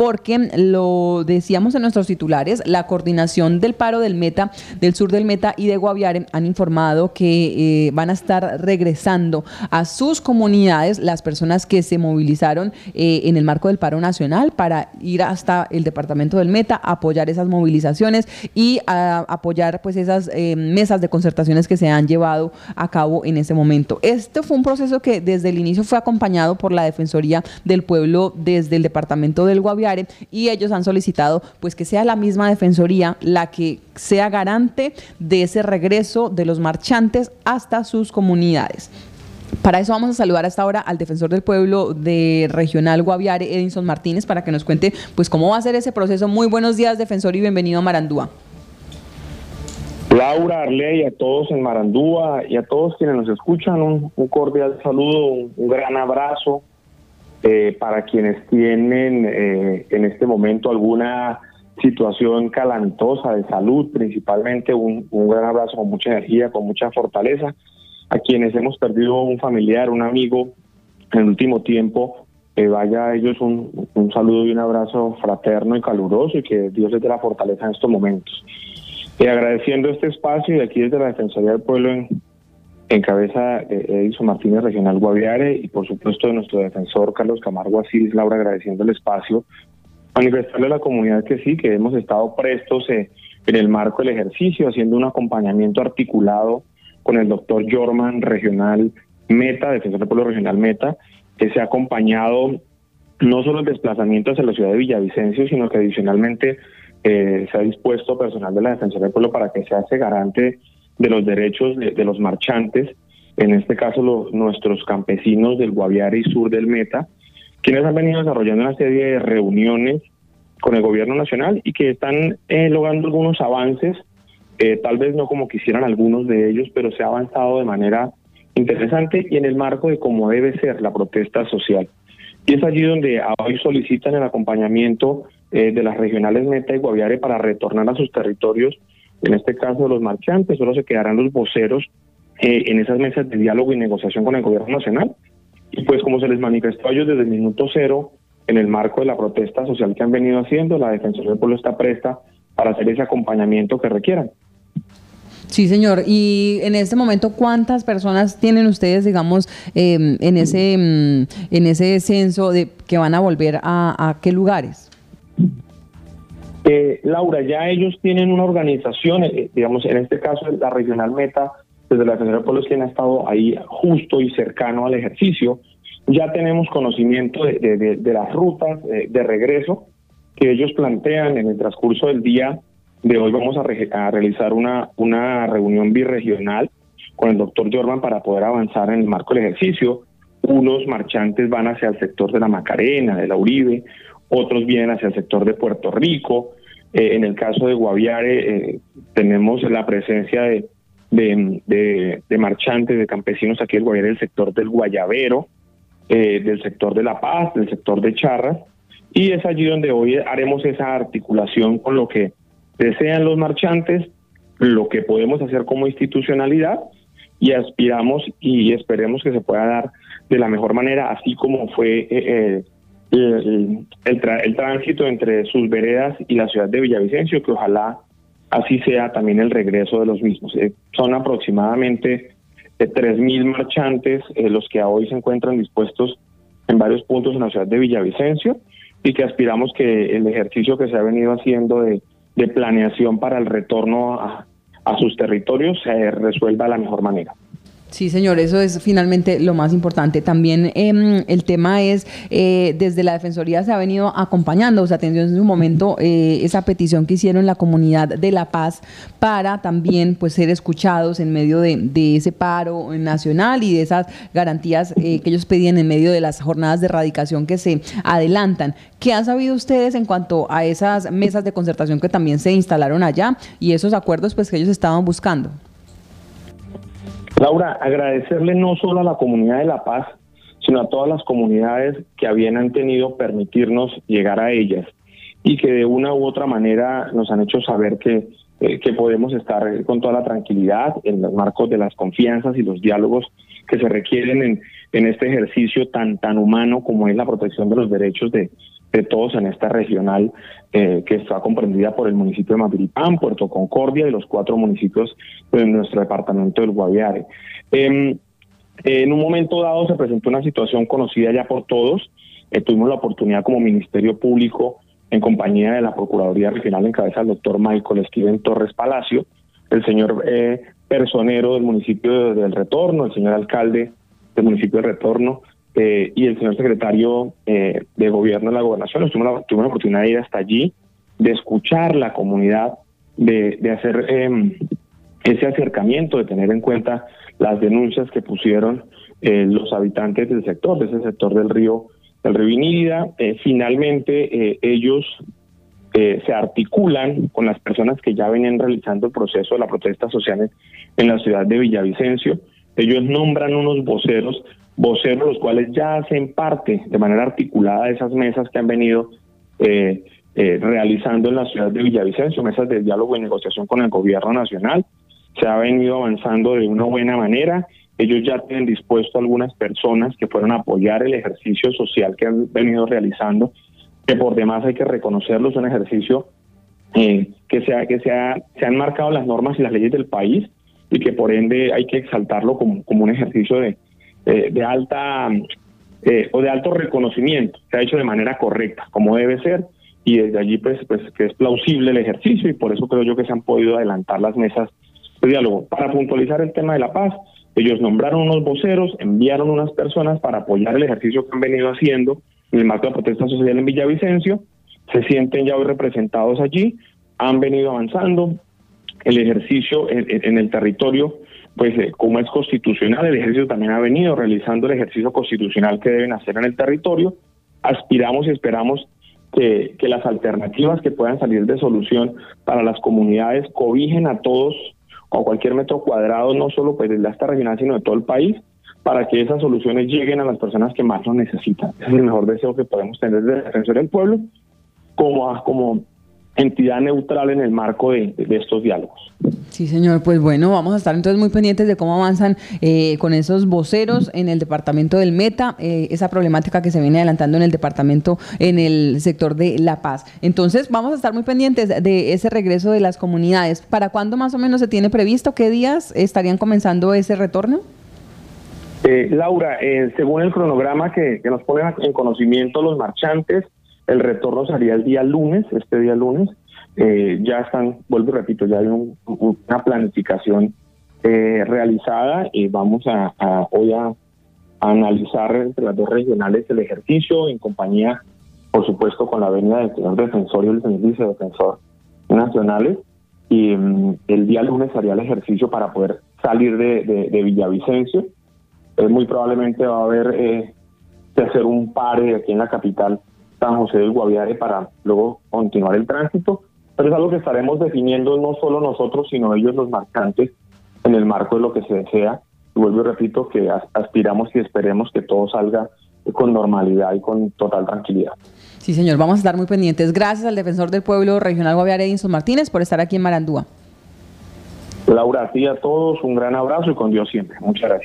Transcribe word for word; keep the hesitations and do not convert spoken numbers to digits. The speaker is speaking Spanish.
porque lo decíamos en nuestros titulares, la coordinación del paro del Meta, del sur del Meta y de Guaviare han informado que eh, van a estar regresando a sus comunidades las personas que se movilizaron eh, en el marco del paro nacional para ir hasta el departamento del Meta, apoyar esas movilizaciones y a, apoyar pues esas eh, mesas de concertaciones que se han llevado a cabo en ese momento. Este fue un proceso que desde el inicio fue acompañado por la Defensoría del Pueblo desde el departamento del Guaviare, y ellos han solicitado pues que sea la misma Defensoría la que sea garante de ese regreso de los marchantes hasta sus comunidades. Para eso vamos a saludar hasta ahora al defensor del pueblo de Regional Guaviare, Edinson Martínez, para que nos cuente pues cómo va a ser ese proceso. Muy buenos días, defensor, y bienvenido a Marandúa. Laura, Arley, a todos en Marandúa y a todos quienes nos escuchan, un, un cordial saludo, un, un gran abrazo eh, para quienes tienen eh, en este momento alguna situación calantosa de salud, principalmente un, un gran abrazo con mucha energía, con mucha fortaleza. A quienes hemos perdido un familiar, un amigo en el último tiempo, eh, vaya a ellos un, un saludo y un abrazo fraterno y caluroso, y que Dios les dé la fortaleza en estos momentos. Eh, agradeciendo este espacio, y aquí desde la Defensoría del Pueblo en, en cabeza de Edinson Martínez, Regional Guaviare, y por supuesto de nuestro defensor Carlos Camargo Asís, Laura, agradeciendo el espacio, manifestarle a la comunidad que sí, que hemos estado prestos eh, en el marco del ejercicio, haciendo un acompañamiento articulado con el doctor Jorman, Regional Meta, defensor del pueblo Regional Meta, que se ha acompañado no solo el desplazamiento hacia la ciudad de Villavicencio, sino que adicionalmente eh, se ha dispuesto personal de la Defensoría del Pueblo para que se hace garante de los derechos de, de los marchantes, en este caso los, nuestros campesinos del Guaviare y sur del Meta, quienes han venido desarrollando una serie de reuniones con el gobierno nacional y que están eh, logrando algunos avances. Eh, tal vez no como quisieran algunos de ellos, pero se ha avanzado de manera interesante y en el marco de cómo debe ser la protesta social. Y es allí donde hoy solicitan el acompañamiento eh, de las regionales Meta y Guaviare para retornar a sus territorios, en este caso de los marchantes. Solo se quedarán los voceros eh, en esas mesas de diálogo y negociación con el gobierno nacional. Y pues como se les manifestó a ellos desde el minuto cero, en el marco de la protesta social que han venido haciendo, la Defensoría del Pueblo está presta para hacer ese acompañamiento que requieran. Sí, señor. Y en este momento, ¿cuántas personas tienen ustedes, digamos, eh, en ese en ese censo de que van a volver a, a qué lugares? Eh, Laura, ya ellos tienen una organización, eh, digamos, en este caso la Regional Meta, desde la Defensoría del Pueblo, es quien ha estado ahí justo y cercano al ejercicio. Ya tenemos conocimiento de, de, de, de las rutas eh, de regreso que ellos plantean en el transcurso del día de hoy. Vamos a, re a realizar una, una reunión birregional con el doctor Jorman para poder avanzar en el marco del ejercicio. Unos marchantes van hacia el sector de la Macarena, de la Uribe, otros vienen hacia el sector de Puerto Rico. Eh, en el caso de Guaviare eh, tenemos la presencia de, de, de, de marchantes, de campesinos aquí en Guaviare, del sector del Guayabero, eh, del sector de La Paz, del sector de Charras, y es allí donde hoy haremos esa articulación con lo que desean los marchantes, lo que podemos hacer como institucionalidad, y aspiramos y esperemos que se pueda dar de la mejor manera, así como fue eh, el, el, el tránsito entre sus veredas y la ciudad de Villavicencio, que ojalá así sea también el regreso de los mismos. Eh, son aproximadamente eh, tres mil marchantes eh, los que hoy se encuentran dispuestos en varios puntos en la ciudad de Villavicencio, y que aspiramos que el ejercicio que se ha venido haciendo de de planeación para el retorno a, a sus territorios se resuelva de la mejor manera. Sí, señor, eso es finalmente lo más importante. También eh, el tema es, eh, desde la Defensoría se ha venido acompañando, o sea, atendió en su momento eh, esa petición que hicieron la comunidad de La Paz para también pues ser escuchados en medio de, de ese paro nacional y de esas garantías eh, que ellos pedían en medio de las jornadas de erradicación que se adelantan. ¿Qué han sabido ustedes en cuanto a esas mesas de concertación que también se instalaron allá y esos acuerdos pues que ellos estaban buscando? Laura, agradecerle no solo a la comunidad de La Paz, sino a todas las comunidades que habían han tenido permitirnos llegar a ellas y que de una u otra manera nos han hecho saber que, eh, que podemos estar con toda la tranquilidad en los marcos de las confianzas y los diálogos que se requieren en, en este ejercicio tan, tan humano como es la protección de los derechos de, de todos en esta regional eh, que está comprendida por el municipio de Mapiripán, Puerto Concordia y los cuatro municipios de nuestro departamento del Guaviare. Eh, en un momento dado se presentó una situación conocida ya por todos. Eh, tuvimos la oportunidad como Ministerio Público, en compañía de la Procuraduría Regional en cabeza del doctor Michael Steven Torres Palacio, el señor eh, personero del municipio del Retorno, el señor alcalde del municipio del Retorno eh, y el señor secretario eh, de Gobierno de la Gobernación. Tuvimos la, tuvimos la oportunidad de ir hasta allí, de escuchar la comunidad, de, de hacer eh, ese acercamiento, de tener en cuenta las denuncias que pusieron eh, los habitantes del sector, de ese sector del río, del río Inírida. Eh, finalmente eh, ellos eh, se articulan con las personas que ya venían realizando el proceso de la protesta social en, en la ciudad de Villavicencio. Ellos nombran unos voceros, voceros los cuales ya hacen parte de manera articulada de esas mesas que han venido eh, eh, realizando en la ciudad de Villavicencio, mesas de diálogo y negociación con el gobierno nacional. Se ha venido avanzando de una buena manera. Ellos ya tienen dispuesto a algunas personas que fueron a apoyar el ejercicio social que han venido realizando, que por demás hay que reconocerlo, es un ejercicio eh, que, se, ha, que se, ha, se han marcado las normas y las leyes del país y que por ende hay que exaltarlo como, como un ejercicio de, de, de alta eh, o de alto reconocimiento. Se ha hecho de manera correcta, como debe ser, y desde allí pues, pues que es plausible el ejercicio y por eso creo yo que se han podido adelantar las mesas de diálogo. Para puntualizar el tema de la paz, ellos nombraron unos voceros, enviaron unas personas para apoyar el ejercicio que han venido haciendo en el marco de la protesta social en Villavicencio. Se sienten ya hoy representados allí, han venido avanzando. El ejercicio en, en el territorio, pues eh, como es constitucional, el ejército también ha venido realizando el ejercicio constitucional que deben hacer en el territorio. Aspiramos y esperamos que, que las alternativas que puedan salir de solución para las comunidades cobijen a todos o cualquier metro cuadrado, no solo pues de esta regional, sino de todo el país, para que esas soluciones lleguen a las personas que más lo necesitan. Ese es el mejor deseo que podemos tener desde la Defensoría del Pueblo, como, como entidad neutral en el marco de, de estos diálogos. Sí, señor, pues bueno, vamos a estar entonces muy pendientes de cómo avanzan eh, con esos voceros en el departamento del Meta, eh, esa problemática que se viene adelantando en el departamento, en el sector de La Paz. Entonces vamos a estar muy pendientes de ese regreso de las comunidades. ¿Para cuándo más o menos se tiene previsto? ¿Qué días estarían comenzando ese retorno? Eh, Laura, eh, según el cronograma que, que nos ponen en conocimiento los marchantes, el retorno sería el día lunes, este día lunes. Eh, ya están, vuelvo y repito, ya hay un, una planificación eh, realizada y vamos a, a hoy a, a analizar entre las dos regionales el ejercicio en compañía, por supuesto, con la venia del señor defensor y el señor vicedefensor nacionales, y um, el día lunes haría el ejercicio para poder salir de, de, de Villavicencio. Eh, muy probablemente va a haber eh, que hacer un pare aquí en la capital San José del Guaviare para luego continuar el tránsito, pero es algo que estaremos definiendo no solo nosotros, sino ellos los marcantes en el marco de lo que se desea. Y vuelvo y repito que aspiramos y esperemos que todo salga con normalidad y con total tranquilidad. Sí, señor, vamos a estar muy pendientes. Gracias al defensor del pueblo regional Guaviare, Edinson Martínez, por estar aquí en Marandúa. Laura, a ti y a todos un gran abrazo y con Dios siempre. Muchas gracias.